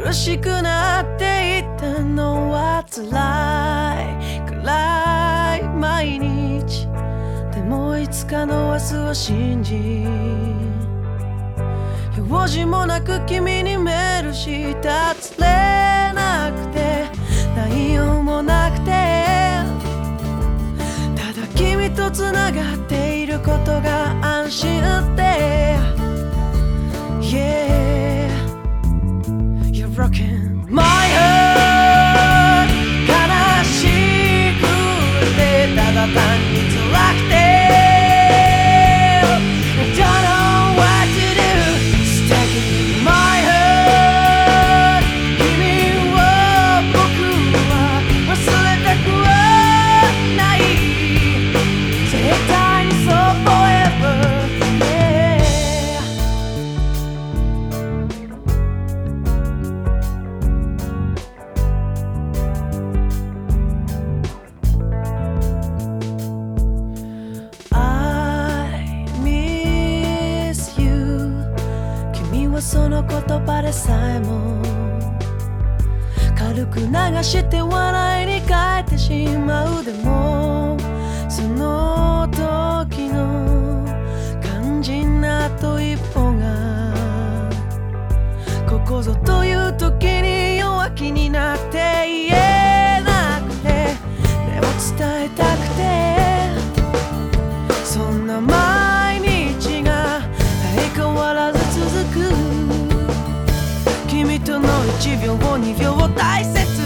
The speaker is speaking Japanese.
苦しくなっていったのは辛い暗い毎日でもいつかの明日を信じ用事もなく君にメールしたつれなくて内容もなくてただ君とつながっていることが安心で Yeah You're rocking my heart 悲しくてただ単に辛くてその言葉でさえも軽く流して笑いに変えてしまうでもその時の肝心なあと一歩がここぞという時に弱気になって言えなくてでも伝えたくてそんな毎日が相変わらず続く君との1秒2秒を大切